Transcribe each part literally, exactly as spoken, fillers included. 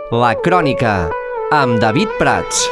La Crònica, amb David Prats.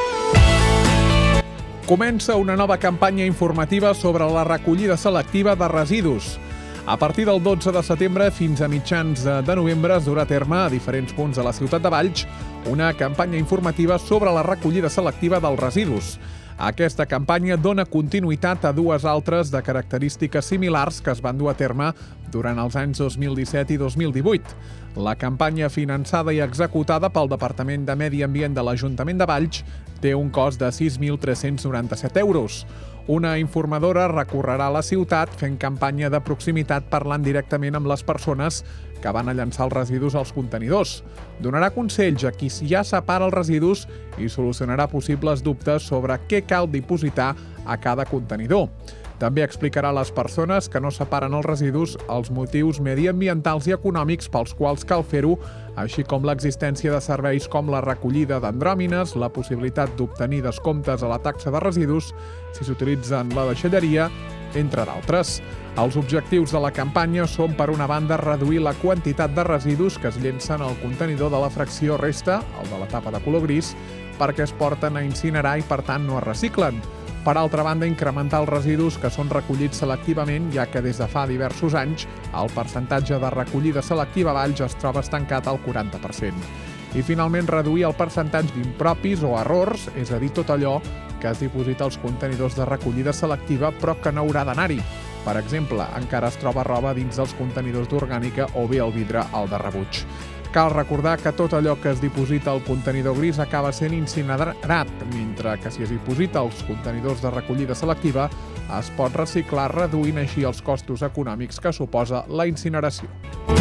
Comença una nova campanya informativa sobre la recollida selectiva de residus. A partir del dotze de setembre fins a mitjans de novembre es durà a terme a diferents punts de la ciutat de Valls una campanya informativa sobre la recollida selectiva dels residus. Aquesta campanya dona continuïtat a dues altres de característiques similars que es van dur a terme durant els anys dos mil disset i dos mil divuit. La campanya finançada i executada pel Departament de Medi Ambient de l'Ajuntament de Valls té un cost de sis mil tres-cents noranta-set euros. Una informadora recorrerà a la ciutat fent campanya de proximitat parlant directament amb les persones que van a llançar els residus als contenidors. Donarà consells a qui ja separa els residus i solucionarà possibles dubtes sobre què cal dipositar a cada contenidor. També explicarà a les persones que no separen els residus els motius mediambientals i econòmics pels quals cal fer-ho, així com l'existència de serveis com la recollida d'andròmines, la possibilitat d'obtenir descomptes a la taxa de residus si s'utilitzen la deixalleria, entre d'altres. Els objectius de la campanya són, per una banda, reduir la quantitat de residus que es llencen al contenidor de la fracció resta, el de la tapa de color gris, perquè es porten a incinerar i, per tant, no es reciclen. Per altra banda, incrementar els residus que són recollits selectivament, ja que des de fa diversos anys el percentatge de recollida selectiva a Valls es troba estancat al quaranta per cent. I, finalment, reduir el percentatge d'impropis o errors, és a dir, tot allò que es diposita als contenidors de recollida selectiva però que no haurà d'anar-hi. Per exemple, encara es troba roba dins dels contenidors d'orgànica o bé el vidre al de rebuig. Cal recordar que tot allò que es diposita al contenidor gris acaba sent incinerat, mentre que si es diposita als contenidors de recollida selectiva es pot reciclar reduint així els costos econòmics que suposa la incineració.